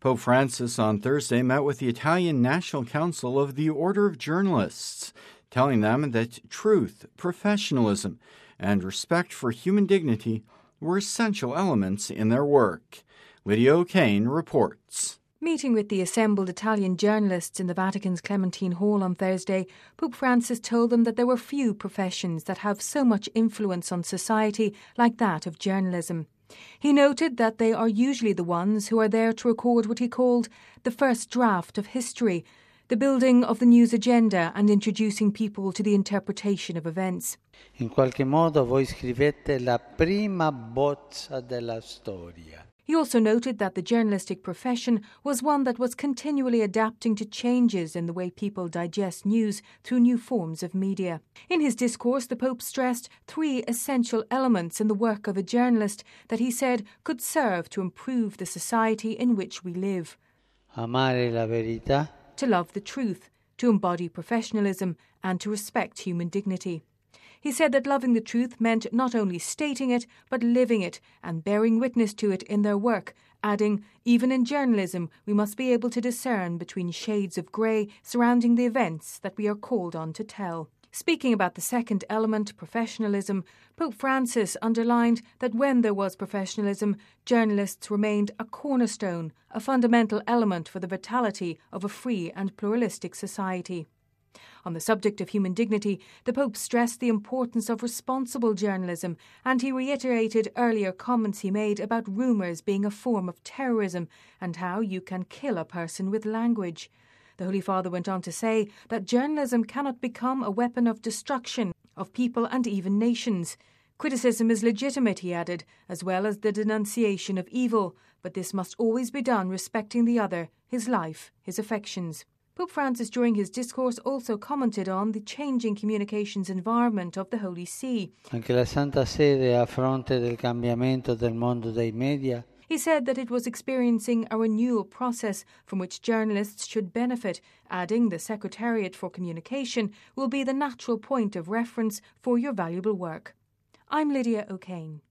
Pope Francis on Thursday met with the Italian National Council of the Order of Journalists, telling them that truth, professionalism, and respect for human dignity were essential elements in their work. Lydia O'Kane reports. Meeting with the assembled Italian journalists in the Vatican's Clementine Hall on Thursday, Pope Francis told them that there were few professions that have so much influence on society like that of journalism. He noted that they are usually the ones who are there to record what he called the first draft of history, the building of the news agenda and introducing people to the interpretation of events. In qualche modo voi scrivete la prima bozza della storia. He also noted that the journalistic profession was one that was continually adapting to changes in the way people digest news through new forms of media. In his discourse, the Pope stressed 3 essential elements in the work of a journalist that he said could serve to improve the society in which we live. Amare la verità. To love the truth, to embody professionalism, and to respect human dignity. He said that loving the truth meant not only stating it, but living it and bearing witness to it in their work, adding, even in journalism, we must be able to discern between shades of grey surrounding the events that we are called on to tell. Speaking about the second element, professionalism, Pope Francis underlined that when there was professionalism, journalists remained a cornerstone, a fundamental element for the vitality of a free and pluralistic society. On the subject of human dignity, the Pope stressed the importance of responsible journalism, and he reiterated earlier comments he made about rumours being a form of terrorism and how you can kill a person with language. The Holy Father went on to say that journalism cannot become a weapon of destruction of people and even nations. Criticism is legitimate, he added, as well as the denunciation of evil, but this must always be done respecting the other, his life, his affections. Pope Francis during his discourse also commented on the changing communications environment of the Holy See. Anche la Santa Sede a fronte del cambiamento del mondo dei media. He said that it was experiencing a renewal process from which journalists should benefit, adding the Secretariat for Communication will be the natural point of reference for your valuable work. I'm Lydia O'Kane.